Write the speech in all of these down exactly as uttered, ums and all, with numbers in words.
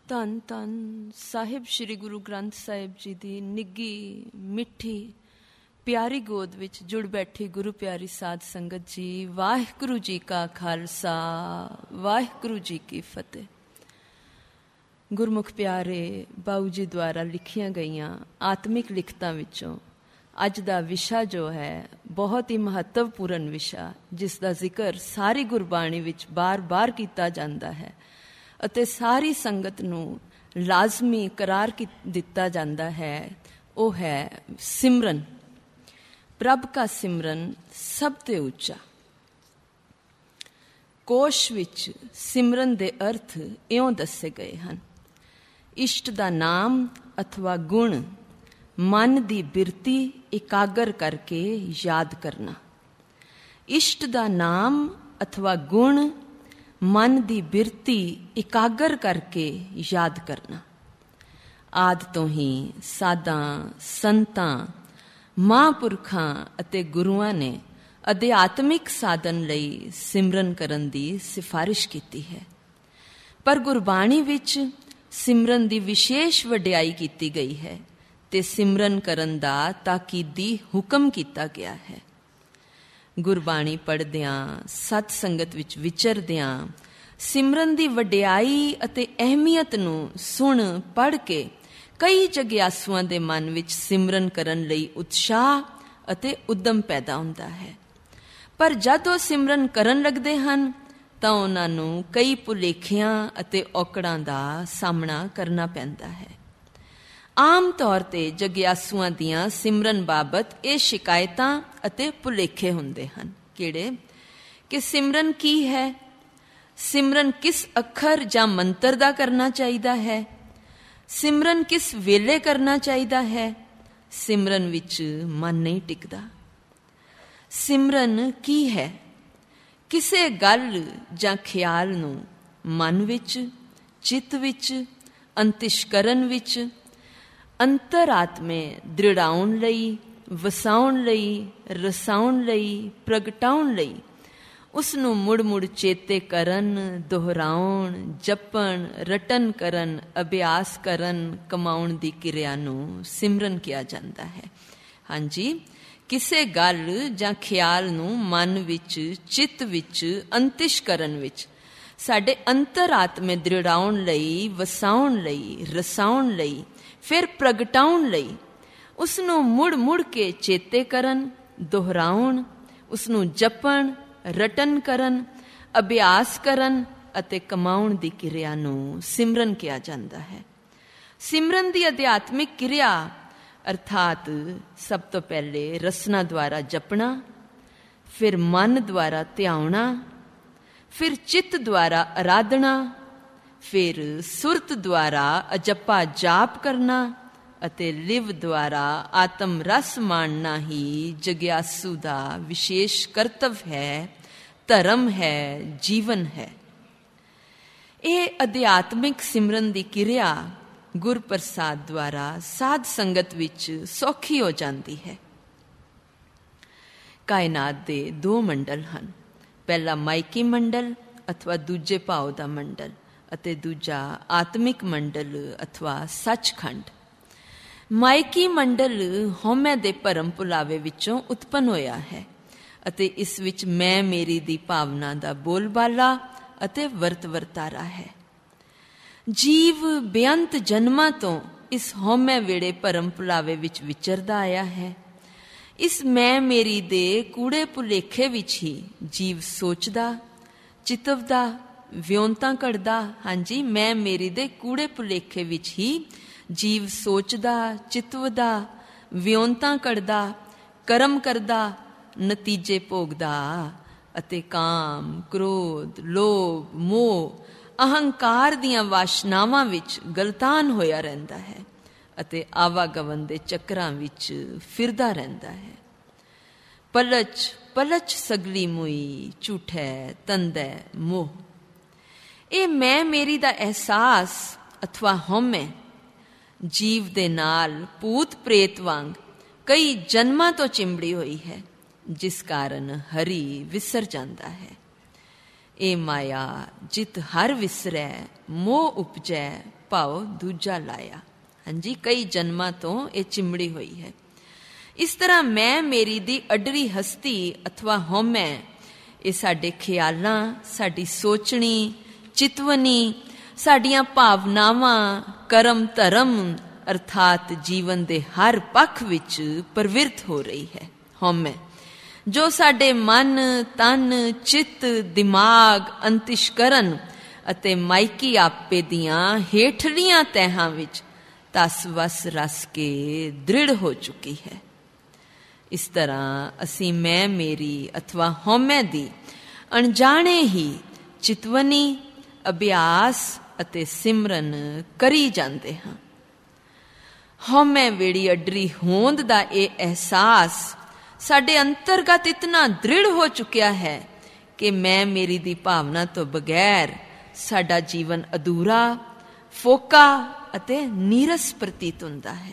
ਧੰਨ ਧੰਨ ਸਾਹਿਬ ਸ਼੍ਰੀ ਗੁਰੂ ਗ੍ਰੰਥ ਸਾਹਿਬ ਜੀ ਦੀ ਨਿੱਘੀ ਮਿੱਠੀ ਪਿਆਰੀ ਗੋਦ ਵਿੱਚ ਜੁੜ ਬੈਠੀ ਗੁਰੂ ਪਿਆਰੀ ਸਾਧ ਸੰਗਤ ਜੀ, ਵਾਹਿਗੁਰੂ ਜੀ ਕਾ ਖਾਲਸਾ, ਵਾਹਿਗੁਰੂ ਜੀ ਕੀ ਫਤਿਹ। ਗੁਰਮੁਖ ਪਿਆਰੇ ਬਾਊ ਜੀ ਦੁਆਰਾ ਲਿਖੀਆਂ ਗਈਆਂ ਆਤਮਿਕ ਲਿਖਤਾਂ ਵਿੱਚੋਂ ਅੱਜ ਦਾ ਵਿਸ਼ਾ ਜੋ ਹੈ ਬਹੁਤ ਹੀ ਮਹੱਤਵਪੂਰਨ ਵਿਸ਼ਾ, ਜਿਸ ਦਾ ਜ਼ਿਕਰ ਸਾਰੀ ਗੁਰਬਾਣੀ ਵਿੱਚ ਬਾਰ-ਬਾਰ ਕੀਤਾ ਜਾਂਦਾ ਹੈ ਅਤੇ ਸਾਰੀ ਸੰਗਤ ਨੂੰ ਲਾਜ਼ਮੀ ਕਰਾਰ ਦਿੱਤਾ ਜਾਂਦਾ ਹੈ, ਉਹ ਹੈ ਸਿਮਰਨ। ਪ੍ਰਭ ਕਾ ਸਿਮਰਨ ਸਭ ਤੋਂ ਉੱਚਾ। ਕੋਸ਼ ਵਿੱਚ ਸਿਮਰਨ ਦੇ ਅਰਥ ਇਉਂ ਦੱਸੇ ਗਏ ਹਨ: ਇਸ਼ਟ ਦਾ ਨਾਮ ਅਥਵਾ ਗੁਣ ਮਨ ਦੀ ਬਿਰਤੀ ਇਕਾਗਰ ਕਰਕੇ ਯਾਦ ਕਰਨਾ। ਇਸ਼ਟ ਦਾ ਨਾਮ ਅਥਵਾ ਗੁਣ ਮਨ ਦੀ ਬਿਰਤੀ ਇਕਾਗਰ ਕਰਕੇ ਯਾਦ ਕਰਨਾ। ਆਦਿ ਤੋਂ ਹੀ ਸਾਧਾਂ, ਸੰਤਾਂ, ਮਹਾਂਪੁਰਖਾਂ ਅਤੇ ਗੁਰੂਆਂ ਨੇ ਅਧਿਆਤਮਿਕ ਸਾਧਨ ਲਈ ਸਿਮਰਨ ਕਰਨ ਦੀ ਸਿਫਾਰਿਸ਼ ਕੀਤੀ ਹੈ, ਪਰ ਗੁਰਬਾਣੀ ਵਿੱਚ ਸਿਮਰਨ ਦੀ ਵਿਸ਼ੇਸ਼ ਵਡਿਆਈ ਕੀਤੀ ਗਈ ਹੈ ਤੇ ਸਿਮਰਨ ਕਰਨ ਦਾ ਤਾਕੀਦੀ ਹੁਕਮ ਕੀਤਾ ਗਿਆ ਹੈ। ਗੁਰਬਾਣੀ ਪੜ੍ਹਦਿਆਂ, ਸਤ ਸੰਗਤ ਵਿੱਚ ਵਿਚਰਦਿਆਂ ਸਿਮਰਨ ਦੀ ਵਡਿਆਈ ਅਤੇ ਅਹਿਮੀਅਤ ਨੂੰ ਸੁਣ ਪੜ੍ਹ ਕੇ ਕਈ ਜਗਿਆਸੂਆਂ ਦੇ ਮਨ ਵਿੱਚ ਸਿਮਰਨ ਕਰਨ ਲਈ ਉਤਸ਼ਾਹ ਅਤੇ ਉਦਮ ਪੈਦਾ ਹੁੰਦਾ ਹੈ। ਪਰ ਜਦ ਉਹ ਸਿਮਰਨ ਕਰਨ ਲੱਗਦੇ ਹਨ ਤਾਂ ਉਹਨਾਂ ਨੂੰ ਕਈ ਭੁਲੇਖਿਆਂ ਅਤੇ ਔਕੜਾਂ ਦਾ ਸਾਹਮਣਾ ਕਰਨਾ ਪੈਂਦਾ ਹੈ। ਆਮ ਤੌਰ ਤੇ ਜਗਿਆਸੂਆਂ ਦੀਆਂ ਸਿਮਰਨ ਬਾਬਤ ਇਹ ਸ਼ਿਕਾਇਤਾਂ ਅਤੇ ਭੁਲੇਖੇ ਹੁੰਦੇ ਹਨ। ਕਿਹੜੇ? ਕਿ ਸਿਮਰਨ ਕੀ ਹੈ, ਸਿਮਰਨ ਕਿਸ ਅੱਖਰ ਜਾਂ ਮੰਤਰ ਦਾ ਕਰਨਾ ਚਾਹੀਦਾ ਹੈ, ਸਿਮਰਨ ਕਿਸ ਵੇਲੇ ਕਰਨਾ ਚਾਹੀਦਾ ਹੈ, ਸਿਮਰਨ ਵਿੱਚ ਮਨ ਨਹੀਂ ਟਿਕਦਾ। ਸਿਮਰਨ ਕੀ ਹੈ? ਕਿਸੇ ਗੱਲ ਜਾਂ ਖਿਆਲ ਨੂੰ ਮਨ ਵਿੱਚ, ਚਿੱਤ ਵਿੱਚ, ਅੰਤਿਸ਼ਕਰਨ ਵਿੱਚ, ਅੰਤਰ-ਆਤਮੇ ਦ੍ਰਿੜਾਉਣ ਲਈ, ਵਸਾਉਣ ਲਈ, ਰਸਾਉਣ ਲਈ, ਪ੍ਰਗਟਾਉਣ ਲਈ ਉਸ ਨੂੰ ਮੁੜ-ਮੁੜ ਚੇਤੇ ਕਰਨ, ਦੁਹਰਾਉਣ, ਜਪਣ, ਰਟਨ ਕਰਨ, ਅਭਿਆਸ ਕਰਨ, ਕਮਾਉਣ ਦੀ ਕਿਰਿਆ ਨੂੰ ਸਿਮਰਨ ਕਿਹਾ ਜਾਂਦਾ ਹੈ। ਹਾਂਜੀ, ਕਿਸੇ ਗੱਲ ਜਾਂ ਖਿਆਲ ਨੂੰ ਮਨ ਵਿੱਚ, ਚਿੱਤ ਵਿੱਚ, ਅੰਤਿਸ਼ਕਰਨ ਵਿੱਚ ਸਾਡੇ ਅੰਤਰ-ਆਤਮੇ ਦ੍ਰਿੜਾਉਣ ਲਈ, ਵਸਾਉਣ ਲਈ, ਰਸਾਉਣ ਲਈ, ਫਿਰ ਪ੍ਰਗਟਾਉਣ ਲਈ ਉਸ ਨੂੰ ਮੁੜ-ਮੁੜ ਕੇ ਚੇਤੇ ਕਰਨ, ਦੁਹਰਾਉਣ, ਉਸ ਨੂੰ ਜਪਣ, ਰਟਨ ਕਰਨ, ਅਭਿਆਸ ਕਰਨ ਅਤੇ ਕਮਾਉਣ ਦੀ ਕਿਰਿਆ ਨੂੰ ਸਿਮਰਨ ਕਿਹਾ ਜਾਂਦਾ ਹੈ। ਸਿਮਰਨ ਦੀ ਅਧਿਆਤਮਿਕ ਕਿਰਿਆ ਅਰਥਾਤ ਸਭ ਤੋਂ ਪਹਿਲੇ ਰਸਨਾ ਦੁਆਰਾ ਜਪਣਾ, ਫਿਰ ਮਨ ਦੁਆਰਾ ਧਿਆਉਣਾ, ਫਿਰ ਚਿੱਤ ਦੁਆਰਾ ਅਰਾਧਨਾ, ਫਿਰ ਸੁਰਤ ਦੁਆਰਾ ਅਜੱਪਾ ਜਾਪ ਕਰਨਾ ਅਤੇ ਲਿਵ ਦੁਆਰਾ ਆਤਮ ਰਸ ਮਾਣਨਾ ਹੀ ਜਗਿਆਸੂ ਦਾ ਵਿਸ਼ੇਸ਼ ਕਰਤਵ ਹੈ, ਧਰਮ ਹੈ, ਜੀਵਨ ਹੈ। ਇਹ ਅਧਿਆਤਮਿਕ ਸਿਮਰਨ ਦੀ ਕਿਰਿਆ ਗੁਰਪ੍ਰਸਾਦ ਦੁਆਰਾ ਸਾਧ ਸੰਗਤ ਵਿੱਚ ਸੌਖੀ ਹੋ ਜਾਂਦੀ ਹੈ। ਕਾਇਨਾਤ ਦੇ ਦੋ ਮੰਡਲ ਹਨ, ਪਹਿਲਾ ਮਾਇਕੀ ਮੰਡਲ ਅਥਵਾ ਦੂਜੇ ਭਾਵ ਦਾ ਮੰਡਲ ਅਤੇ ਦੂਜਾ ਆਤਮਿਕ ਮੰਡਲ ਅਥਵਾ ਸੱਚਖੰਡ। ਮਾਇਕੀ ਮੰਡਲ ਹਉਮੈ ਦੇ ਭਰਮ ਭੁਲਾਵੇ ਵਿੱਚੋਂ ਉਤਪੰਨ ਹੋਇਆ ਹੈ ਅਤੇ ਇਸ ਵਿੱਚ ਮੈਂ ਮੇਰੀ ਦੀ ਭਾਵਨਾ ਦਾ ਬੋਲਬਾਲਾ ਅਤੇ ਵਰਤ ਵਰਤਾਰਾ ਹੈ। ਜੀਵ ਬੇਅੰਤ ਜਨਮਾਂ ਤੋਂ ਇਸ ਹਉਮੈ ਵੇੜੇ ਭਰਮ ਭੁਲਾਵੇ ਵਿੱਚ ਵਿਚਰਦਾ ਆਇਆ ਹੈ। ਇਸ ਮੈਂ ਮੇਰੀ ਦੇ ਕੂੜੇ ਭੁਲੇਖੇ ਵਿੱਚ ਹੀ ਜੀਵ ਸੋਚਦਾ, ਚਿਤਵਦਾ, ਵਿਉਂਤਾਂ ਘੜਦਾ। ਹਾਂਜੀ, ਮੈਂ ਮੇਰੀ ਦੇ ਕੂੜੇ ਭੁਲੇਖੇ ਵਿੱਚ ਹੀ ਜੀਵ ਸੋਚਦਾ, ਚਿਤਵਦਾ, ਵਿਉਂਤਾਂ ਘੜਦਾ, ਕਰਮ ਕਰਦਾ, ਨਤੀਜੇ ਭੋਗਦਾ ਅਤੇ ਕਾਮ, ਕ੍ਰੋਧ, ਲੋਭ, ਮੋਹ, ਅਹੰਕਾਰ ਦੀਆਂ ਵਾਸ਼ਨਾਵਾਂ ਵਿੱਚ ਗਲਤਾਨ ਹੋਇਆ ਰਹਿੰਦਾ ਹੈ ਅਤੇ ਆਵਾਗਮਨ ਦੇ ਚੱਕਰਾਂ ਵਿੱਚ ਫਿਰਦਾ ਰਹਿੰਦਾ ਹੈ। ਪਲਚ ਪਲਚ ਸਗਲੀ ਮੁਈ, ਝੂਠੈ ਤੰਦੈ ਮੋਹ। ਇਹ ਮੈਂ ਮੇਰੀ ਦਾ ਅਹਿਸਾਸ ਅਥਵਾ ਹਉਮੈ ਜੀਵ ਦੇ ਨਾਲ ਭੂਤ ਪ੍ਰੇਤ ਵਾਂਗ ਕਈ ਜਨਮਾਂ ਤੋਂ ਚਿੰਬੜੀ ਹੋਈ ਹੈ, ਜਿਸ ਕਾਰਨ ਹਰੀ ਵਿਸਰ ਜਾਂਦਾ ਹੈ। ਇਹ ਮਾਇਆ ਜਿਤ ਹਰ ਵਿਸਰੈ, ਮੋਹ ਉਪਜੈ ਭਾਉ ਦੂਜਾ ਲਾਇਆ। ਹਾਂਜੀ, ਕਈ ਜਨਮਾਂ ਤੋਂ ਇਹ ਚਿੰਬੜੀ ਹੋਈ ਹੈ। ਇਸ ਤਰ੍ਹਾਂ ਮੈਂ ਮੇਰੀ ਦੀ ਅਡਰੀ ਹਸਤੀ ਅਥਵਾ ਹਉਮੈ, ਇਹ ਸਾਡੇ ਖਿਆਲਾਂ, ਸਾਡੀ ਸੋਚਣੀ, ਚਿਤਵਨੀ, ਸਾਡੀਆਂ ਭਾਵਨਾਵਾਂ, ਕਰਮ ਧਰਮ ਅਰਥਾਤ ਜੀਵਨ ਦੇ ਹਰ ਪੱਖ ਵਿੱਚ ਪ੍ਰਵਿਰਤ ਹੋ ਰਹੀ ਹੈ। ਹਉਮੈ ਜੋ ਸਾਡੇ ਮਨ, ਤਨ, ਚਿੱਤ, ਦਿਮਾਗ, ਅੰਤਿਸ਼ਕਰਨ ਅਤੇ ਮਾਇਕੀ ਆਪੇ ਦੀਆਂ ਹੇਠਲੀਆਂ ਤਹਿਾਂ ਵਿੱਚ ਤਸ ਵਸ ਰਸ ਕੇ ਦ੍ਰਿੜ ਹੋ ਚੁੱਕੀ ਹੈ। ਇਸ ਤਰ੍ਹਾਂ ਅਸੀਂ ਮੈਂ ਮੇਰੀ ਅਥਵਾ ਹਉਮੈ ਦੀ ਅਣਜਾਣੇ ਹੀ ਚਿਤਵਨੀ, ਅਭਿਆਸ ਅਤੇ ਸਿਮਰਨ ਕਰੀ ਜਾਂਦੇ ਹਾਂ। ਹਉਮੈ ਵੇੜੀ ਅਡਰੀ ਹੋਂਦ ਦਾ ਇਹ ਅਹਿਸਾਸ ਸਾਡੇ ਅੰਤਰਗਤ ਇਤਨਾ ਦ੍ਰਿੜ ਹੋ ਚੁੱਕਿਆ ਹੈ ਕਿ ਮੈਂ ਮੇਰੀ ਦੀ ਭਾਵਨਾ ਤੋਂ ਬਗੈਰ ਸਾਡਾ ਜੀਵਨ ਅਧੂਰਾ, ਫੋਕਾ ਅਤੇ ਨੀਰਸ ਪ੍ਰਤੀਤ ਹੁੰਦਾ ਹੈ।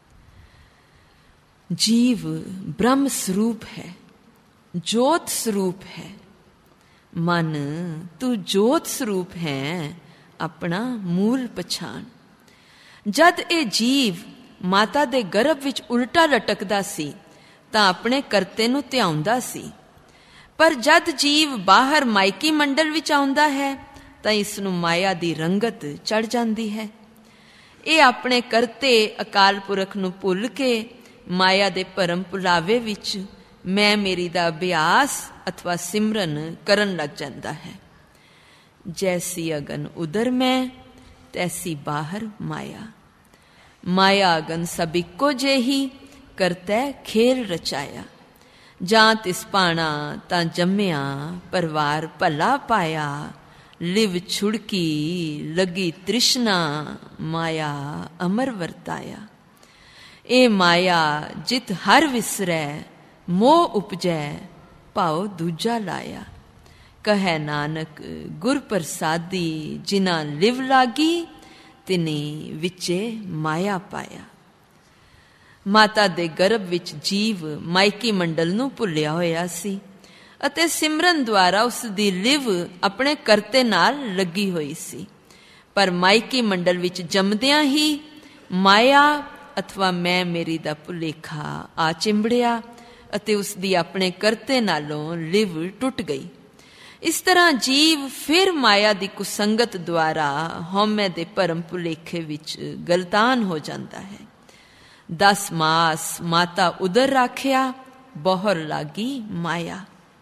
ਜੀਵ ਬ੍ਰਹਮ ਸਰੂਪ ਹੈ, ਜੋਤ ਸਰੂਪ ਹੈ। ਮਨ ਤੂੰ ਜੋਤ ਸਰੂਪ ਹੈ, ਆਪਣਾ ਮੂਲ ਪਛਾਣ। ਜਦ ਇਹ ਜੀਵ ਮਾਤਾ ਦੇ ਗਰਭ ਵਿੱਚ ਉਲਟਾ ਲਟਕਦਾ ਸੀ ਤਾਂ ਆਪਣੇ ਕਰਤੇ ਨੂੰ ਧਿਆਉਂਦਾ ਸੀ, ਪਰ ਜਦ ਜੀਵ ਬਾਹਰ ਮਾਇਕੀ ਮੰਡਲ ਵਿੱਚ ਆਉਂਦਾ ਹੈ ਤਾਂ ਇਸ ਨੂੰ ਮਾਇਆ ਦੀ ਰੰਗਤ ਚੜ ਜਾਂਦੀ ਹੈ। ਇਹ ਆਪਣੇ ਕਰਤੇ ਅਕਾਲ ਪੁਰਖ ਨੂੰ ਭੁੱਲ ਕੇ ਮਾਇਆ ਦੇ ਭਰਮ ਭੁਲਾਵੇ ਵਿੱਚ ਮੈਂ ਮੇਰੀ ਦਾ ਅਭਿਆਸ ਅਥਵਾ ਸਿਮਰਨ ਕਰਨ ਲੱਗ ਜਾਂਦਾ ਹੈ। ਜੈਸੀ ਅਗਨ ਉਦਰ ਮੈਂ, ਤੈਸੀ ਬਾਹਰ ਮਾਇਆ। ਮਾਇਆ ਅਗਨ ਸਭ ਇੱਕੋ ਜਿਹੀ, ਕਰਤੈ ਖੇਲ ਰਚਾਇਆ। ਜਾਂ ਤਿਸ ਪਾਣਾ ਤਾਂ ਜੰਮਿਆ, ਪਰਵਾਰ ਭਲਾ ਪਾਇਆ। ਲਿਵ ਛੁੜਕੀ ਲਗੀ ਤ੍ਰਿਸ਼ਨਾ, ਮਾਇਆ ਅਮਰ ਵਰਤਾਇਆ। ਇਹ ਮਾਇਆ ਜਿਤ ਹਰ ਵਿਸਰੈ, ਮੋਹ ਉਪਜੈ ਭਾਉ ਦੂਜਾ ਲਾਇਆ। ਕਹੈ ਨਾਨਕ ਗੁਰ ਪ੍ਰਸਾਦੀ, ਜਿਨਾ ਲਿਵ ਲਾਗੀ ਤਿਨੀ ਵਿੱਚੇ ਮਾਇਆ ਪਾਇਆ। ਮਾਤਾ ਦੇ ਗਰਭ ਵਿੱਚ ਜੀਵ ਮਾਇਕੀ ਮੰਡਲ ਨੂੰ ਭੁੱਲਿਆ ਹੋਇਆ ਸੀ ਅਤੇ ਸਿਮਰਨ ਦੁਆਰਾ ਉਸ ਦੀ ਲਿਵ ਆਪਣੇ ਕਰਤੇ ਨਾਲ ਲੱਗੀ ਹੋਈ ਸੀ, ਪਰ ਮਾਇਕੀ ਮੰਡਲ ਵਿੱਚ ਜੰਮਦਿਆਂ ਹੀ ਮਾਇਆ ਅਥਵਾ ਮੈਂ ਮੇਰੀ ਦਾ ਭੁਲੇਖਾ ਆ ਚਿੰਬੜਿਆ ਅਤੇ ਉਸ ਦੀ ਆਪਣੇ ਕਰਤੇ ਨਾਲੋਂ ਲਿਵ ਟੁੱਟ ਗਈ। ਇਸ ਤਰ੍ਹਾਂ ਜੀਵ ਫਿਰ ਮਾਇਆ ਦੀ ਕੁਸੰਗਤ ਦੁਆਰਾ ਹਉਮੈ ਦੇ ਭਰਮ ਭੁਲੇਖੇ ਵਿੱਚ ਗਲਤਾਨ ਹੋ ਜਾਂਦਾ ਹੈ। ਦਸ ਮਾਸ ਮਾਤਾ ਉਦਰ ਰਾਖਿਆ, ਬੋਹਰ ਲਾਗੀ ਮਾਇਆ।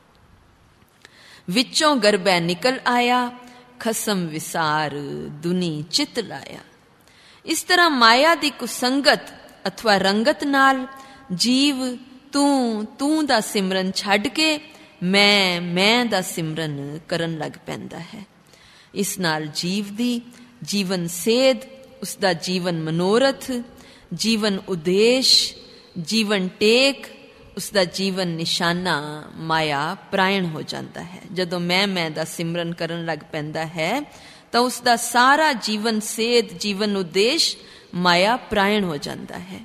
ਵਿੱਚੋਂ ਗਰਭੈ ਨਿਕਲ ਆਇਆ, ਖਸਮ ਵਿਸਾਰ ਦੁਨੀ ਚਿਤ ਲਾਇਆ। ਇਸ ਤਰ੍ਹਾਂ ਮਾਇਆ ਦੀ ਕੁਸੰਗਤ ਅਥਵਾ ਰੰਗਤ ਨਾਲ ਜੀਵ ਤੂੰ ਤੂੰ ਦਾ ਸਿਮਰਨ ਛੱਡ ਕੇ ਮੈਂ ਮੈਂ ਦਾ ਸਿਮਰਨ ਕਰਨ ਲੱਗ ਪੈਂਦਾ ਹੈ। ਇਸ ਨਾਲ ਜੀਵ ਦੀ ਜੀਵਨ ਸੇਧ, ਉਸਦਾ ਜੀਵਨ ਮਨੋਰਥ, ਜੀਵਨ ਉਦੇਸ਼, ਜੀਵਨ ਟੇਕ, ਉਸਦਾ ਜੀਵਨ ਨਿਸ਼ਾਨਾ ਮਾਇਆ ਪ੍ਰਾਇਣ ਹੋ ਜਾਂਦਾ ਹੈ। ਜਦੋਂ ਮੈਂ ਮੈਂ ਦਾ ਸਿਮਰਨ ਕਰਨ ਲੱਗ ਪੈਂਦਾ ਹੈ ਤਾਂ ਉਸਦਾ ਸਾਰਾ ਜੀਵਨ ਸੇਧ, ਜੀਵਨ ਉਦੇਸ਼ ਮਾਇਆ ਪ੍ਰਾਇਣ ਹੋ ਜਾਂਦਾ ਹੈ।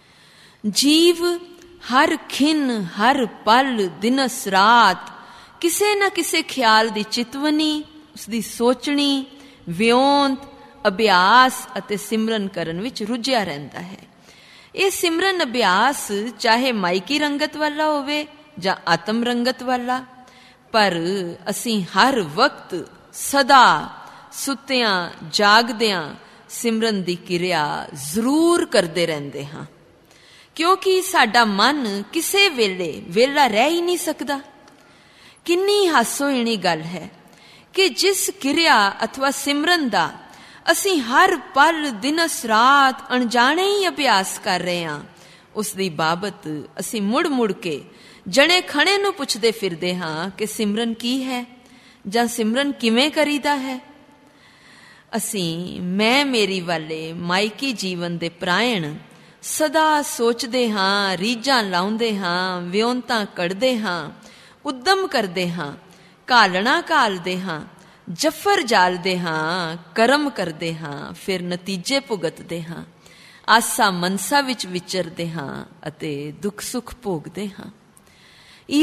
ਜੀਵ ਹਰ ਖਿਨ, ਹਰ ਪਲ, ਦਿਨਸ ਰਾਤ ਕਿਸੇ ਨਾ ਕਿਸੇ ਖਿਆਲ ਦੀ ਚਿਤਵਨੀ, ਉਸਦੀ ਸੋਚਣੀ, ਵਿਉਂਤ, ਅਭਿਆਸ ਅਤੇ ਸਿਮਰਨ ਕਰਨ ਵਿੱਚ ਰੁੱਝਿਆ ਰਹਿੰਦਾ ਹੈ। ਇਹ ਸਿਮਰਨ ਅਭਿਆਸ ਚਾਹੇ ਮਾਇਕੀ ਰੰਗਤ ਵਾਲਾ ਹੋਵੇ ਜਾਂ ਆਤਮ ਰੰਗਤ ਵਾਲਾ, ਪਰ ਅਸੀਂ ਹਰ ਵਕਤ ਸਦਾ ਸੁੱਤਿਆਂ ਜਾਗਦਿਆਂ ਸਿਮਰਨ ਦੀ ਕਿਰਿਆ ਜ਼ਰੂਰ ਕਰਦੇ ਰਹਿੰਦੇ ਹਾਂ, ਕਿਉਂਕਿ ਸਾਡਾ ਮਨ ਕਿਸੇ ਵੇਲੇ ਵਿਹਲਾ ਰਹਿ ਹੀ ਨਹੀਂ ਸਕਦਾ। ਕਿੰਨੀ ਹਾਸੋਹੀਣੀ ਗੱਲ ਹੈ ਕਿ ਜਿਸ ਕਿਰਿਆ ਅਥਵਾ ਸਿਮਰਨ ਦਾ ਅਸੀਂ ਹਰ ਪਲ ਦਿਨਸ ਰਾਤ ਅਣਜਾਣੇ ਹੀ ਅਭਿਆਸ ਕਰ ਰਹੇ ਹਾਂ, ਉਸ ਦੀ ਬਾਬਤ ਅਸੀਂ ਮੁੜ ਮੁੜ ਕੇ ਜਣੇ ਖਣੇ ਨੂੰ ਪੁੱਛਦੇ ਫਿਰਦੇ ਹਾਂ ਕਿ ਸਿਮਰਨ ਕੀ ਹੈ ਜਾਂ ਸਿਮਰਨ ਕਿਵੇਂ ਕਰੀਦਾ ਹੈ। ਅਸੀਂ ਮੈਂ ਮੇਰੀ ਵਾਲੇ ਮਾਇਕੀ ਜੀਵਨ ਦੇ ਪ੍ਰਾਇਣ ਸਦਾ ਸੋਚਦੇ ਹਾਂ, ਰੀਝਾਂ ਲਾਉਂਦੇ ਹਾਂ, ਵਿਉਂਤਾਂ ਕੱਢਦੇ ਹਾਂ, ਉੱਦਮ ਕਰਦੇ ਹਾਂ, ਘਾਲਣਾ ਘਾਲਦੇ ਹਾਂ, ਜਫਰ ਜਾਲਦੇ ਹਾਂ, ਕਰਮ ਕਰਦੇ ਹਾਂ, ਫਿਰ ਨਤੀਜੇ ਭੁਗਤਦੇ ਹਾਂ, ਆਸਾ ਮਨਸਾ ਵਿੱਚ ਵਿਚਰਦੇ ਹਾਂ ਅਤੇ ਦੁੱਖ ਸੁੱਖ ਭੋਗਦੇ ਹਾਂ।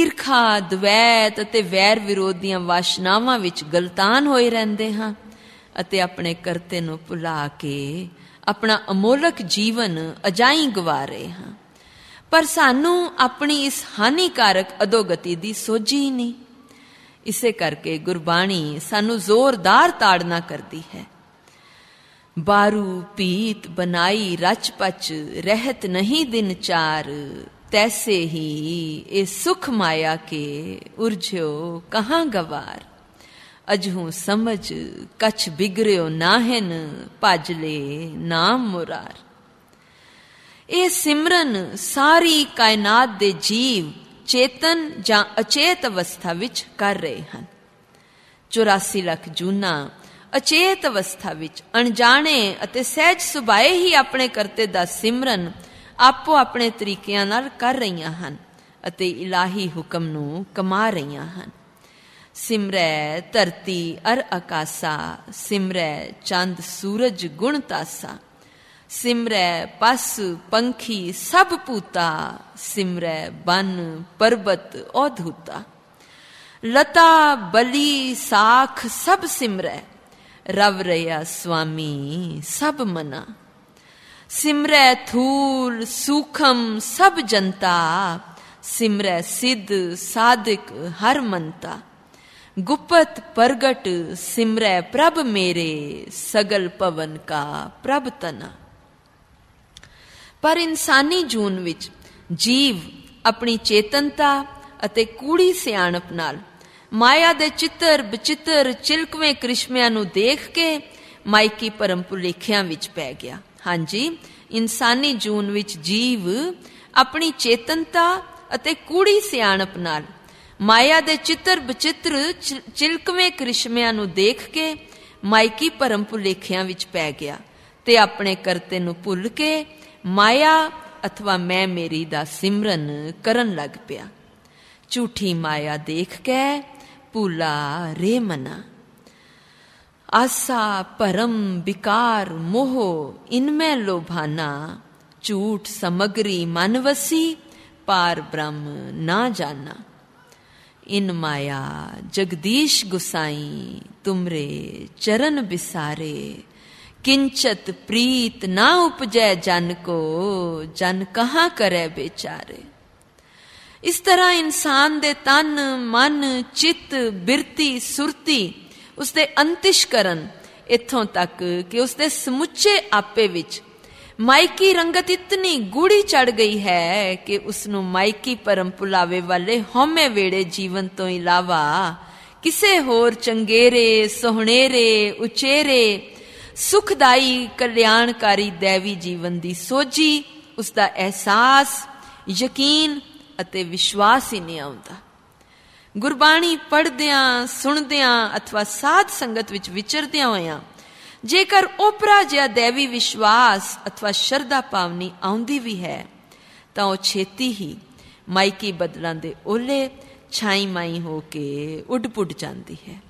ਈਰਖਾ, ਦਵੈਤ ਅਤੇ ਵੈਰ ਵਿਰੋਧ ਦੀਆਂ ਵਾਸ਼ਨਾਵਾਂ ਵਿੱਚ ਗਲਤਾਨ ਹੋਏ ਰਹਿੰਦੇ ਹਾਂ ਅਤੇ ਆਪਣੇ ਕਰਤੇ ਨੂੰ ਭੁਲਾ ਕੇ ਆਪਣਾ ਅਮੋਲਕ ਜੀਵਨ ਅਜਾਈਂ ਗਵਾ ਰਹੇ ਹਾਂ। ਪਰ ਸਾਨੂੰ ਆਪਣੀ ਇਸ ਹਾਨੀਕਾਰਕ ਅਧੋਗਤੀ ਦੀ ਸੋਝੀ ਹੀ ਨਹੀਂ। ਇਸੇ ਕਰਕੇ ਗੁਰਬਾਣੀ ਸਾਨੂੰ ਜ਼ੋਰਦਾਰ ਤਾੜਨਾ ਕਰਦੀ ਹੈ। ਬਾਰੂ ਪੀਤ ਬਨਾਈ ਰਚ ਪਚ ਰਹਿਤ ਨਹੀਂ ਦਿਨ ਚਾਰ, ਤੈਸੇ ਹੀ ਇਹ ਸੁਖ ਮਾਇਆ ਕੇ ਉਰਝਿਓ ਕਹਾਂ ਗਵਾਰ। ਅਜਹੂ ਸਮਝ ਕਛ ਬਿਗੜਿਓ ਨਾਹਿਨ, ਭਜ ਲੈ ਨਾਮ ਮੁਰਾਰ। ਇਹ ਸਿਮਰਨ ਸਾਰੀ ਕਾਇਨਾਤ ਦੇ ਜੀਵ ਚੇਤਨ ਜਾਂ ਅਚੇਤ ਅਵਸਥਾ ਵਿੱਚ ਕਰ ਰਹੇ ਹਨ। ਚੁਰਾਸੀ ਲੱਖ ਜੂਨਾਂ ਅਚੇਤ ਅਵਸਥਾ ਵਿੱਚ ਅਣਜਾਣੇ ਅਤੇ ਸਹਿਜ ਸੁਭਾਏ ਹੀ ਆਪਣੇ ਕਰਤੇ ਦਾ ਸਿਮਰਨ ਆਪੋ ਆਪਣੇ ਤਰੀਕਿਆਂ ਨਾਲ ਕਰ ਰਹੀਆਂ ਹਨ ਅਤੇ ਇਲਾਹੀ ਹੁਕਮ ਨੂੰ ਕਮਾ ਰਹੀਆਂ ਹਨ। ਸਿਮਰੈ ਧਰਤੀ ਅਰ ਆਕਾਸਾ, ਸਿਮਰੈ ਚੰਦ ਸੂਰਜ ਗੁਣ ਤਾਸਾ, ਸਿਮਰੈ ਪਸ ਪੰਖੀ ਸਭ ਪੂਤਾ, ਸਿਮਰੈ ਬਨ ਪਰਬਤ ਔਧੂਤਾ। ਲਤਾ ਬਲੀ ਸਾਖ ਸਭ ਸਿਮਰੈ, ਰਵ ਰਹਾ ਸੁਆਮੀ ਸਭ ਮਨਾ। ਸਿਮਰੈ ਥੂਲ ਸੂਖਮ ਸਭ ਜਨਤਾ, ਸਿਮਰੈ ਸਿੱਧ ਸਾਧਿਕ ਹਰ ਮੰਤਾ। ਗੁਪਤ ਪ੍ਰਗਟ ਸਿਮਰੈ ਪ੍ਰਭ ਮੇਰੇ, ਸਗਲ ਪਵਨ ਕਾ ਪ੍ਰਭ ਤਨਾ। ਪਰ ਇਨਸਾਨੀ ਜੂਨ ਵਿੱਚ ਜੀਵ ਆਪਣੀ ਚੇਤਨਤਾ ਅਤੇ ਕੂੜੀ ਸਿਆਣਪ ਨਾਲ ਮਾਇਆ ਦੇ ਚਿੱਤਰ ਬਚਿੱਤਰ ਚਿਲਕਵੇਂ ਕ੍ਰਿਸ਼ਮਿਆਂ ਨੂੰ ਦੇਖ ਕੇ ਮਾਇਕੀ ਭਰਮ ਭੁਲੇਖਿਆਂ ਵਿੱਚ ਪੈ ਗਿਆ। ਹਾਂਜੀ, ਇਨਸਾਨੀ ਜੂਨ ਵਿੱਚ ਜੀਵ ਆਪਣੀ ਚੇਤਨਤਾ ਅਤੇ ਕੂੜੀ ਸਿਆਣਪ ਨਾਲ ਮਾਇਆ ਦੇ ਚਿੱਤਰ ਬਚਿੱਤਰ ਚਿਲਕਵੇਂ ਕ੍ਰਿਸ਼ਮਿਆਂ ਨੂੰ ਦੇਖ ਕੇ ਮਾਇਕੀ ਭਰਮ ਭੁਲੇਖਿਆਂ ਵਿੱਚ ਪੈ ਗਿਆ ਤੇ ਆਪਣੇ ਕਰਤੇ ਨੂੰ ਭੁੱਲ ਕੇ ਮਾਇਆ ਅਥਵਾ ਮੈਂ ਮੇਰੀ ਦਾ ਸਿਮਰਨ ਕਰਨ ਲੱਗ ਪਿਆ। ਝੂਠੀ ਮਾਇਆ ਦੇਖ ਕੇ ਭੂਲਾ ਰੇ ਮਨਾ। ਆਸਾ ਭਰਮ ਵਿਕਾਰ ਮੋਹ ਇਨਮੈ ਲੋਭਾਨਾ, ਝੂਠ ਸਮਗਰੀ ਮਨ ਵਸੀ, ਪਾਰ ਬ੍ਰਹਮ ਨਾ ਜਾਨਾ। ਇਨ ਮਾਇਆ ਜਗਦੀਸ਼ ਗੁਸਾਈ, ਤੁਮਰੇ ਚਰਨ ਬਿਸਾਰੇ, ਕਿੰਚਤ ਪ੍ਰੀਤ ਨਾ ਉਪਜੈ ਜਨ ਕੋ, ਜਨ ਕਹਾਂ ਕਰੇ ਬੇਚਾਰੇ। ਇਸ ਤਰ੍ਹਾਂ ਇਨਸਾਨ ਦੇ ਤਨ ਮਨ ਚਿੱਤ ਬਿਰਤੀ ਸੁਰਤੀ ਉਸਦੇ ਅੰਤਿਸ਼ਕਰਨ ਇੱਥੋਂ ਤੱਕ ਕਿ ਉਸਦੇ ਸਮੁੱਚੇ ਆਪੇ ਵਿੱਚ ਮਾਇਕੀ ਰੰਗਤ ਇਤਨੀ ਗੂੜੀ ਚੜ ਗਈ ਹੈ ਕਿ ਉਸਨੂੰ ਮਾਇਕੀ ਪਰਮ ਭੁਲਾਵੇ ਵਾਲੇ ਹਉਮੈ ਵੇੜੇ ਜੀਵਨ ਤੋਂ ਇਲਾਵਾ ਕਿਸੇ ਹੋਰ ਚੰਗੇਰੇ ਸੋਹਣੇਰੇ ਉਚੇਰੇ ਸੁਖਦਾਈ ਕਲਿਆਣਕਾਰੀ ਦੈਵੀ ਜੀਵਨ ਦੀ ਸੋਝੀ, ਉਸਦਾ ਅਹਿਸਾਸ ਯਕੀਨ ਅਤੇ ਵਿਸ਼ਵਾਸ ਹੀ ਨਹੀਂ ਆਉਂਦਾ। ਗੁਰਬਾਣੀ ਪੜ੍ਹਦਿਆਂ ਸੁਣਦਿਆਂ ਅਥਵਾ ਸਾਧ ਸੰਗਤ ਵਿੱਚ ਵਿਚਰਦਿਆਂ ਹੋਇਆਂ ਜੇਕਰ ਓਪਰਾ ਜਿਹਾ ਦੈਵੀ ਵਿਸ਼ਵਾਸ ਅਥਵਾ ਸ਼ਰਧਾ ਭਾਵਨੀ ਆਉਂਦੀ ਵੀ ਹੈ ਤਾਂ ਉਹ ਛੇਤੀ ਹੀ ਮਾਇਕੀ ਬਦਲਾਂ ਦੇ ਓਲੇ ਛਾਈ ਮਾਈ ਹੋ ਕੇ ਉੱਡ ਪੁੱਡ ਜਾਂਦੀ ਹੈ।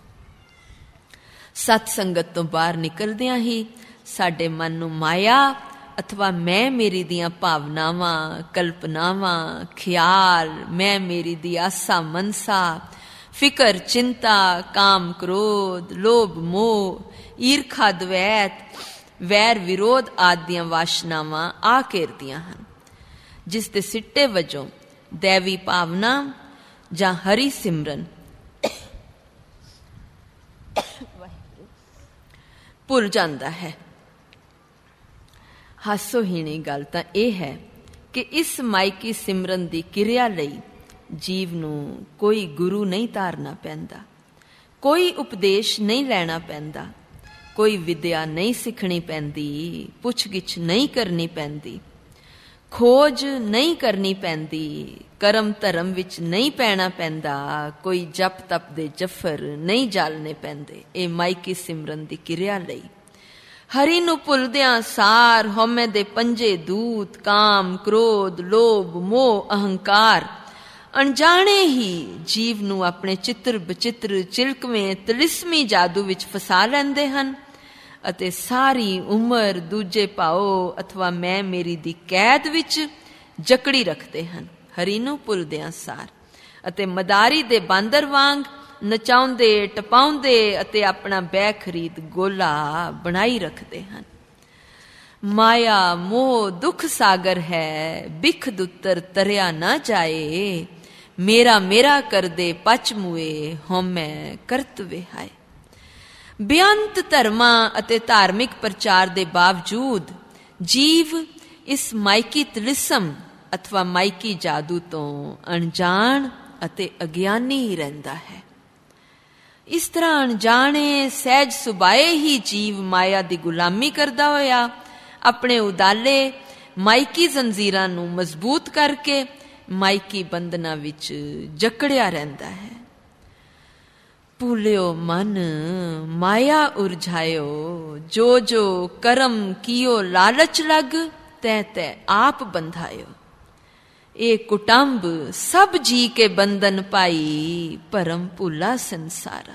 ਸਤ ਸੰਗਤ ਤੋਂ ਬਾਹਰ ਨਿਕਲਦਿਆਂ ਹੀ ਸਾਡੇ ਮਨ ਨੂੰ ਮਾਇਆ ਅਥਵਾ ਮੈਂ ਮੇਰੀ ਦੀਆਂ ਭਾਵਨਾਵਾਂ ਕਲਪਨਾਵਾਂ ਖਿਆਲ ਮੈਂ ਮੇਰੀ ਦੀ ਆਸਾ ਮਨਸਾ ਫਿਕਰ ਚਿੰਤਾ ਕਾਮ ਕ੍ਰੋਧ ਲੋਭ ਮੋਹ ਈਰਖਾ ਦਵੈਤ ਵੈਰ ਵਿਰੋਧ ਆਦਿ ਦੀਆਂ ਵਾਸ਼ਨਾਵਾਂ ਆ ਘੇਰਦੀਆਂ ਹਨ, ਜਿਸ ਦੇ ਸਿੱਟੇ ਵਜੋਂ ਦੈਵੀ ਭਾਵਨਾ ਜਾਂ ਹਰੀ ਸਿਮਰਨ ਭੁੱਲ ਜਾਂਦਾ ਹੈ। ਹਾਸੋਹੀਣੀ ਗੱਲ ਤਾਂ ਇਹ ਹੈ ਕਿ ਇਸ ਮਾਇਕੀ ਸਿਮਰਨ ਦੀ ਕਿਰਿਆ ਲਈ ਜੀਵ ਨੂੰ ਕੋਈ ਗੁਰੂ ਨਹੀਂ ਧਾਰਨਾ ਪੈਂਦਾ, ਕੋਈ ਉਪਦੇਸ਼ ਨਹੀਂ ਲੈਣਾ ਪੈਂਦਾ, ਕੋਈ ਵਿਦਿਆ ਨਹੀਂ ਸਿੱਖਣੀ ਪੈਂਦੀ, ਪੁੱਛਗਿੱਛ ਨਹੀਂ ਕਰਨੀ ਪੈਂਦੀ, ਖੋਜ ਨਹੀਂ ਕਰਨੀ ਪੈਂਦੀ, ਕਰਮ ਧਰਮ ਵਿੱਚ ਨਹੀਂ ਪੈਣਾ ਪੈਂਦਾ, ਕੋਈ ਜਪ ਤਪ ਦੇ ਜਫਰ ਨਹੀਂ ਜਾਲਣੇ ਪੈਂਦੇ। ਇਹ ਮਾਇਕੀ ਸਿਮਰਨ ਦੀ ਕਿਰਿਆ ਲਈ ਹਰੀ ਨੂੰ ਭੁੱਲਦਿਆਂ ਸਾਰ ਹਉਮੈ ਦੇ ਪੰਜੇ ਦੂਤ ਕਾਮ ਕ੍ਰੋਧ ਲੋਭ ਮੋਹ ਅਹੰਕਾਰ ਅਣਜਾਣੇ ਹੀ ਜੀਵ ਨੂੰ ਆਪਣੇ ਚਿੱਤਰ ਬਚਿੱਤਰ ਚਿਲਕਵੇਂ ਤਲਿਸਮੀ ਜਾਦੂ ਵਿੱਚ ਫਸਾ ਲੈਂਦੇ ਹਨ ਅਤੇ ਸਾਰੀ ਉਮਰ ਦੂਜੇ ਭਾਓ ਅਥਵਾ ਮੈਂ ਮੇਰੀ ਦੀ ਕੈਦ ਵਿੱਚ ਜਕੜੀ ਰੱਖਦੇ ਹਨ ਹਰੀ ਨੂੰ ਭੁੱਲਦਿਆਂ ਸਾਰ, ਅਤੇ ਮਦਾਰੀ ਦੇ ਬਾਂਦਰ ਵਾਂਗ ਨਚਾਉਂਦੇ ਟਪਾਉਂਦੇ ਅਤੇ ਆਪਣਾ ਬੈ ਖਰੀਦ ਗੋਲਾ ਬਣਾਈ ਰੱਖਦੇ ਹਨ। ਮਾਇਆ ਮੋਹ ਦੁੱਖ ਸਾਗਰ ਹੈ, ਬਿਖ ਦੁੱਤਰ ਤਰਿਆ ਨਾ ਜਾਏ। ਮੇਰਾ ਮੇਰਾ ਕਰਦੇ ਪਚ ਮੁਏ, ਹਉਮੈ ਕਰਤ ਵਿਹਾਏ। ਬੇਅੰਤ ਧਰਮਾਂ ਅਤੇ ਧਾਰਮਿਕ ਪ੍ਰਚਾਰ ਦੇ ਬਾਵਜੂਦ ਜੀਵ ਇਸ ਮਾਇਕੀ ਤਲਿਸਮ ਅਥਵਾ ਮਾਇਕੀ ਜਾਦੂ ਤੋਂ ਅਣਜਾਣ ਅਤੇ ਅਗਿਆਨੀ ਹੀ ਰਹਿੰਦਾ ਹੈ। ਇਸ ਤਰ੍ਹਾਂ ਅਣਜਾਣੇ ਸਹਿਜ ਸੁਭਾਏ ਹੀ ਜੀਵ ਮਾਇਆ ਦੀ ਗੁਲਾਮੀ ਕਰਦਾ ਹੋਇਆ ਆਪਣੇ ਉਦਾਲੇ ਮਾਇਕੀ ਜ਼ੰਜੀਰਾਂ ਨੂੰ ਮਜ਼ਬੂਤ ਕਰਕੇ ਮਾਇਕੀ ਬੰਧਨਾਂ ਵਿੱਚ ਜਕੜਿਆ ਰਹਿੰਦਾ ਹੈ। ਭੁਲਿਓ ਮਨ ਮਾਇਆ ਉਰਝਾਇਓ, ਜੋ ਜੋ ਕਰਮ ਕੀਓ ਲਾਲਚ ਲਗ, ਤੈ ਤੈ ਆਪ ਬੰਧਾਇਓ। ਇਹ ਕੁਟੰਬ ਸਭ ਜੀ ਕੇ ਬੰਧਨ ਪਾਈ, ਭਰਮ ਭੁਲਾ ਸੰਸਾਰਾ।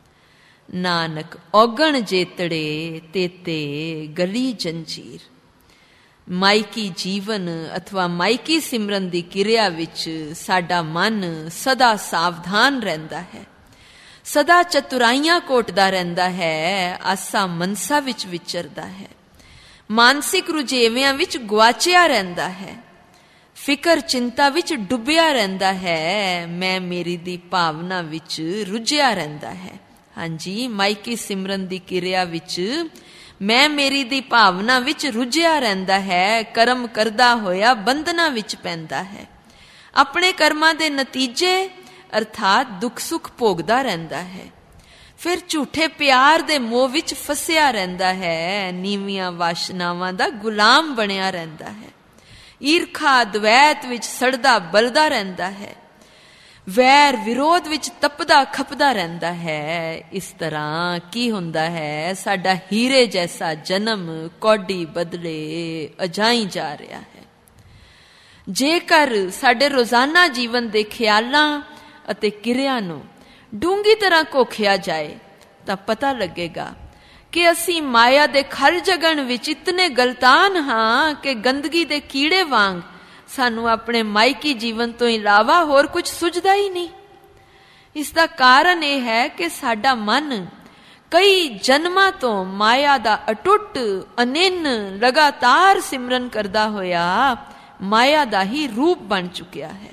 ਨਾਨਕ ਔਗਣ ਜੇਤੜੇ, ਤੇਤੇ ਗਲੀ ਜੰਜੀਰ। ਮਾਇਕੀ ਜੀਵਨ ਅਥਵਾ ਮਾਇਕੀ ਸਿਮਰਨ ਦੀ ਕਿਰਿਆ ਵਿੱਚ ਸਾਡਾ ਮਨ ਸਦਾ ਸਾਵਧਾਨ ਰਹਿੰਦਾ ਹੈ, ਸਦਾ ਚਤੁਰਾਈਆਂ ਕੋਟਦਾ ਰਹਿੰਦਾ ਹੈ, ਆਸਾ ਮਨਸਾ ਵਿੱਚ ਵਿਚਰਦਾ ਹੈ, ਮਾਨਸਿਕ ਰੁਝੇਵਿਆਂ ਵਿੱਚ ਗੁਆਚਿਆ ਰਹਿੰਦਾ ਹੈ, ਫਿਕਰ ਚਿੰਤਾ ਵਿੱਚ ਡੁੱਬਿਆ ਰਹਿੰਦਾ ਹੈ, ਮੈਂ ਮੇਰੀ ਦੀ ਭਾਵਨਾ ਵਿੱਚ ਰੁੱਝਿਆ ਰਹਿੰਦਾ ਹੈ। ਹਾਂਜੀ, ਮਾਇਕੀ ਸਿਮਰਨ ਦੀ ਕਿਰਿਆ ਵਿੱਚ ਮੈਂ ਮੇਰੀ ਦੀ ਭਾਵਨਾ ਵਿੱਚ ਰੁੱਝਿਆ ਰਹਿੰਦਾ ਹੈ, ਕਰਮ ਕਰਦਾ ਹੋਇਆ ਬੰਧਨਾਂ ਵਿੱਚ ਪੈਂਦਾ ਹੈ, ਆਪਣੇ ਕਰਮਾਂ ਦੇ ਨਤੀਜੇ ਅਰਥਾਤ ਦੁੱਖ ਸੁੱਖ ਭੋਗਦਾ ਰਹਿੰਦਾ ਹੈ, ਫਿਰ ਝੂਠੇ ਪਿਆਰ ਦੇ ਮੋਹ ਵਿੱਚ ਫਸਿਆ ਰਹਿੰਦਾ ਹੈ, ਨੀਵੀਆਂ ਵਾਸ਼ਨਾਵਾਂ ਦਾ ਗੁਲਾਮ ਬਣਿਆ ਰਹਿੰਦਾ ਹੈ, ਈਰਖਾ ਦਵੈਤ ਵਿੱਚ ਸੜਦਾ ਬਲਦਾ ਰਹਿੰਦਾ ਹੈ, ਵੈਰ ਵਿਰੋਧ ਵਿੱਚ ਤਪਦਾ ਖਪਦਾ ਰਹਿੰਦਾ ਹੈ। ਇਸ ਤਰ੍ਹਾਂ ਕੀ ਹੁੰਦਾ ਹੈ, ਸਾਡਾ ਹੀਰੇ ਜੈਸਾ ਜਨਮ ਕੌਡੀ ਬਦਲੇ ਅਜਾਈ ਜਾ ਰਿਹਾ ਹੈ। ਜੇਕਰ ਸਾਡੇ ਰੋਜ਼ਾਨਾ ਜੀਵਨ ਦੇ ਖਿਆਲਾਂ ਅਤੇ ਕਿਰਿਆ ਨੂੰ ਡੂੰਘੀ ਤਰ੍ਹਾਂ ਘੋਖਿਆ ਜਾਏ ਤਾਂ ਪਤਾ ਲੱਗੇਗਾ ਕਿ ਅਸੀਂ ਮਾਇਆ ਦੇ ਖਲ ਜਗਣ ਵਿੱਚ ਇਤਨੇ ਗਲਤਾਨ ਹਾਂ ਕਿ ਗੰਦਗੀ ਦੇ ਕੀੜੇ ਵਾਂਗ ਸਾਨੂੰ ਆਪਣੇ ਮਾਇਕੀ ਜੀਵਨ ਤੋਂ ਇਲਾਵਾ ਹੋਰ ਕੁਝ ਸੁਝਦਾ ਹੀ ਨਹੀਂ। ਇਸ ਦਾ ਕਾਰਨ ਇਹ ਹੈ ਕਿ ਸਾਡਾ ਮਨ ਕਈ ਜਨਮਾਂ ਤੋਂ ਮਾਇਆ ਦਾ ਅਟੁੱਟ ਅਨਿੰਨ ਲਗਾਤਾਰ ਸਿਮਰਨ ਕਰਦਾ ਹੋਇਆ ਮਾਇਆ ਦਾ ਹੀ ਰੂਪ ਬਣ ਚੁੱਕਿਆ ਹੈ।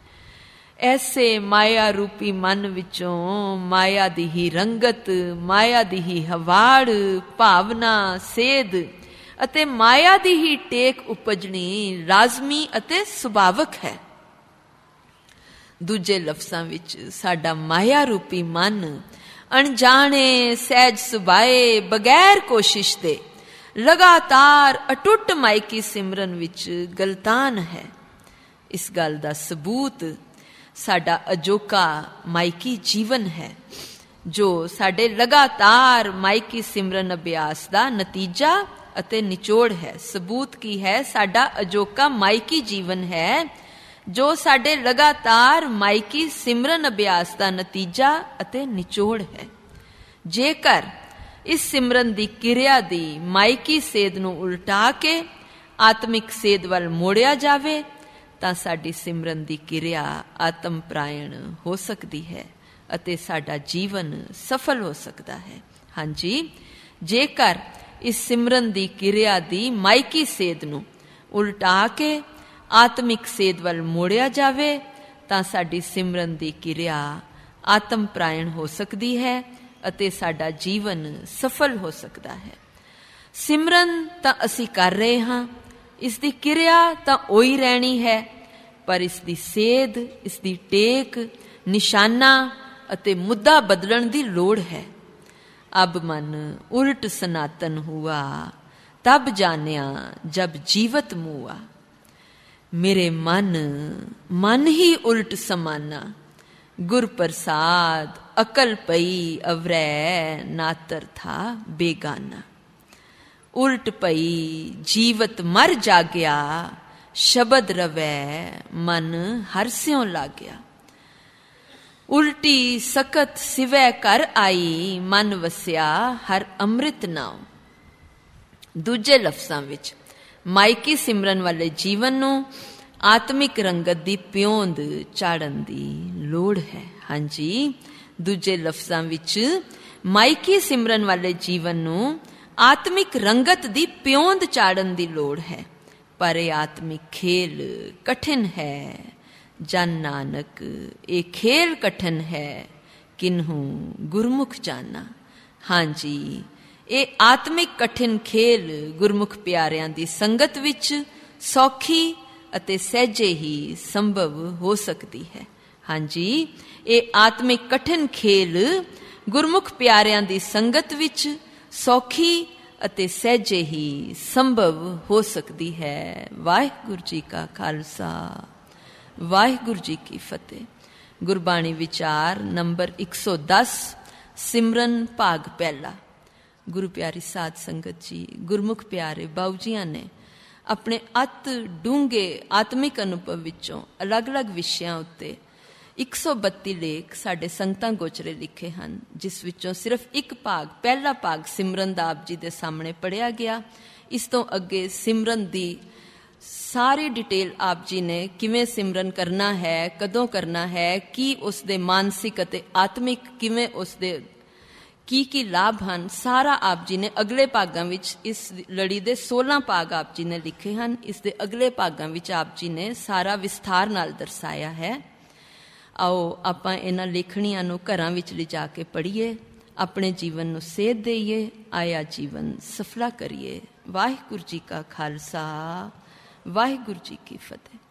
ਐਸੇ ਮਾਇਆ ਰੂਪੀ ਮਨ ਵਿੱਚੋਂ ਮਾਇਆ ਦੀ ਹੀ ਰੰਗਤ, ਮਾਇਆ ਦੀ ਹੀ ਹਵਾੜ, ਭਾਵਨਾ, ਸੇਧ ਅਤੇ ਮਾਇਆ ਦੀ ਹੀ ਟੇਕ ਉਪਜਣੀ ਲਾਜ਼ਮੀ ਅਤੇ ਸੁਭਾਵਕ ਹੈ। ਦੂਜੇ ਲਫ਼ਜ਼ਾਂ ਵਿੱਚ ਸਾਡਾ ਮਾਇਆ ਰੂਪੀ ਮਨ ਅਣਜਾਣੇ ਸਹਿਜ ਸੁਭਾਏ ਬਗੈਰ ਕੋਸ਼ਿਸ਼ ਦੇ ਲਗਾਤਾਰ ਅਟੁੱਟ ਮਾਇਕੀ ਸਿਮਰਨ ਵਿੱਚ ਗਲਤਾਨ ਹੈ। ਇਸ ਗੱਲ ਦਾ ਸਬੂਤ ਸਾਡਾ ਅਜੋਕਾ ਮਾਇਕੀ ਜੀਵਨ ਹੈ, ਜੋ ਸਾਡੇ ਲਗਾਤਾਰ ਮਾਇਕੀ ਸਿਮਰਨ ਅਭਿਆਸ ਦਾ ਨਤੀਜਾ ਅਤੇ ਨਿਚੋੜ ਹੈ। ਸਬੂਤ ਕੀ ਹੈ? ਸਾਡਾ ਅਜੋਕਾ ਮਾਇਕੀ ਜੀਵਨ ਹੈ, ਜੋ ਸਾਡੇ ਲਗਾਤਾਰ ਮਾਇਕੀ ਸਿਮਰਨ ਅਭਿਆਸ ਦਾ ਨਤੀਜਾ ਅਤੇ ਨਿਚੋੜ ਹੈ। ਜੇਕਰ ਇਸ ਸਿਮਰਨ ਦੀ ਕਿਰਿਆ ਦੀ ਮਾਇਕੀ ਸੇਧ ਨੂੰ ਉਲਟਾ ਕੇ ਆਤਮਿਕ ਸੇਧ ਵੱਲ ਮੋੜਿਆ ਜਾਵੇ ਤਾਂ ਸਾਡੀ ਸਿਮਰਨ ਦੀ ਕਿਰਿਆ ਆਤਮ ਪ੍ਰਾਇਣ ਹੋ ਸਕਦੀ ਹੈ ਅਤੇ ਸਾਡਾ ਜੀਵਨ ਸਫਲ ਹੋ ਸਕਦਾ ਹੈ। ਹਾਂਜੀ, ਜੇਕਰ ਇਸ ਸਿਮਰਨ ਦੀ ਕਿਰਿਆ ਦੀ ਮਾਇਕੀ ਸੇਧ ਨੂੰ ਉਲਟਾ ਕੇ ਆਤਮਿਕ ਸੇਧ ਵੱਲ ਮੋੜਿਆ ਜਾਵੇ ਤਾਂ ਸਾਡੀ ਸਿਮਰਨ ਦੀ ਕਿਰਿਆ ਆਤਮ ਪ੍ਰਾਇਣ ਹੋ ਸਕਦੀ ਹੈ ਅਤੇ ਸਾਡਾ ਜੀਵਨ ਸਫਲ ਹੋ ਸਕਦਾ ਹੈ। ਸਿਮਰਨ ਤਾਂ ਅਸੀਂ ਕਰ ਰਹੇ ਹਾਂ, ਇਸ ਦੀ ਕਿਰਿਆ ਤਾਂ ਉਹੀ ਰਹਿਣੀ ਹੈ, ਪਰ ਇਸ ਦੀ ਸੇਧ, ਇਸ ਦੀ ਟੇਕ, ਨਿਸ਼ਾਨਾ ਅਤੇ ਮੁੱਦਾ ਬਦਲਣ ਦੀ ਲੋੜ ਹੈ। ਅਬ ਮਨ ਉਲਟ ਸਨਾਤਨ ਹੁਆ, ਤਬ ਜਾਣਿਆ ਜਬ ਜੀਵਤ ਮੂਆ। ਮੇਰੇ ਮਨ ਮਨ ਹੀ ਉਲਟ ਸਮਾਨਾ, ਗੁਰ ਪ੍ਰਸਾਦ ਅਕਲ ਪਈ ਅਵਰੈ, ਨਾਤਰ ਥਾ ਬੇਗਾਨਾ। ਉਲਟ ਪਈ ਜੀਵਤ ਮਰ ਜਾਗਿਆ, ਸ਼ਬਦ ਰਵੈ ਮਨ ਹਰ ਸਿਉ ਲਾਗਿਆ। ਉਲਟੀ ਸਕਤ ਸਿਵੈ ਕਰ ਆਈ, ਮਨ ਵਸਿਆ ਹਰ ਅੰਮ੍ਰਿਤ ਨਾਉ। ਦੂਜੇ ਲਫ਼ਜ਼ਾਂ ਵਿੱਚ ਮਾਇਕੀ ਸਿਮਰਨ ਵਾਲੇ ਜੀਵਨ ਨੂੰ ਆਤਮਿਕ ਰੰਗਤ ਦੀ ਪਿਉਂਦ ਚਾੜਨ ਦੀ ਲੋੜ ਹੈ। ਹਾਂਜੀ, ਦੂਜੇ ਲਫ਼ਜ਼ਾਂ ਵਿੱਚ ਮਾਇਕੀ ਸਿਮਰਨ ਵਾਲੇ ਜੀਵਨ ਨੂੰ ਆਤਮਿਕ ਰੰਗਤ ਦੀ ਪਿਉਂਦ ਚਾੜਨ ਦੀ ਲੋੜ ਹੈ। ਪਰ ਇਹ ਆਤਮਿਕ ਖੇਲ ਕਠਿਨ ਹੈ। ਜਨ ਨਾਨਕ ਇਹ ਖੇਲ ਕਠਿਨ ਹੈ, ਕਿਨਹੂ ਗੁਰਮੁਖ ਜਾਨਾ। ਹਾਂਜੀ, ਇਹ ਆਤਮਿਕ ਕਠਿਨ ਖੇਲ ਗੁਰਮੁਖ ਪਿਆਰਿਆਂ ਦੀ ਸੰਗਤ ਵਿੱਚ ਸੌਖੀ ਅਤੇ ਸਹਿਜੇ ਹੀ ਸੰਭਵ ਹੋ ਸਕਦੀ ਹੈ। ਹਾਂਜੀ, ਇਹ ਆਤਮਿਕ ਕਠਿਨ ਖੇਲ ਗੁਰਮੁਖ ਪਿਆਰਿਆਂ ਦੀ ਸੰਗਤ ਵਿੱਚ ਸੌਖੀ ਅਤੇ ਸਹਿਜੇ ਹੀ ਸੰਭਵ ਹੋ ਸਕਦੀ ਹੈ। ਵਾਹਿਗੁਰੂ ਜੀ ਕਾ ਖਾਲਸਾ, ਵਾਹਿਗੁਰੂ ਜੀ ਕੀ ਫਤਿਹ। ਗੁਰਬਾਣੀ ਵਿਚਾਰ ਨੰਬਰ ਇੱਕ ਸੌ ਦਸ, ਸਿਮਰਨ ਭਾਗ ਪਹਿਲਾ। ਗੁਰੂ ਪਿਆਰੀ ਸਾਧ ਸੰਗਤ ਜੀ, ਗੁਰਮੁਖ ਪਿਆਰੇ ਬਾਊ ਜੀਆਂ ਨੇ ਆਪਣੇ ਅਤ ਡੂੰਘੇ ਆਤਮਿਕ ਅਨੁਭਵ ਵਿੱਚੋਂ ਅਲੱਗ-ਅਲੱਗ ਵਿਸ਼ਿਆਂ ਉੱਤੇ ਇੱਕ ਸੌ ਬੱਤੀ ਲੇਖ ਸਾਡੇ ਸੰਗਤਾਂ ਗੋਚਰੇ ਲਿਖੇ ਹਨ, ਜਿਸ ਵਿੱਚੋਂ ਸਿਰਫ ਇੱਕ ਭਾਗ, ਪਹਿਲਾ ਭਾਗ ਸਿਮਰਨ ਦਾ ਆਪ ਜੀ ਦੇ ਸਾਹਮਣੇ ਪੜ੍ਹਿਆ ਗਿਆ। ਇਸ ਤੋਂ ਅੱਗੇ ਸਿਮਰਨ ਦੀ ਸਾਰੀ ਡਿਟੇਲ ਆਪ ਜੀ ਨੇ ਕਿਵੇਂ ਸਿਮਰਨ ਕਰਨਾ ਹੈ, ਕਦੋਂ ਕਰਨਾ ਹੈ, ਕੀ ਉਸ ਦੇ ਮਾਨਸਿਕ ਅਤੇ ਆਤਮਿਕ ਕਿਵੇਂ ਉਸ ਦੇ ਕੀ ਕੀ ਲਾਭ ਹਨ, ਸਾਰਾ ਆਪ ਜੀ ਨੇ ਅਗਲੇ ਭਾਗਾਂ ਵਿੱਚ, ਇਸ ਲੜੀ ਦੇ ਸੋਲਾਂ ਭਾਗ ਆਪ ਜੀ ਨੇ ਲਿਖੇ ਹਨ। ਇਸ ਦੇ ਅਗਲੇ ਭਾਗਾਂ ਵਿੱਚ ਆਪ ਜੀ ਨੇ ਸਾਰਾ ਵਿਸਥਾਰ ਨਾਲ ਦਰਸਾਇਆ ਹੈ। ਆਓ ਆਪਾਂ ਇਹਨਾਂ ਲੇਖਣੀਆਂ ਨੂੰ ਘਰਾਂ ਵਿੱਚ ਲਿਜਾ ਕੇ ਪੜ੍ਹੀਏ, ਆਪਣੇ ਜੀਵਨ ਨੂੰ ਸੇਧ ਦੇਈਏ, ਆਇਆ ਜੀਵਨ ਸਫਲਾ ਕਰੀਏ। ਵਾਹਿਗੁਰੂ ਜੀ ਕਾ ਖਾਲਸਾ, ਵਾਹਿਗੁਰੂ ਜੀ ਕੀ ਫਤਿਹ।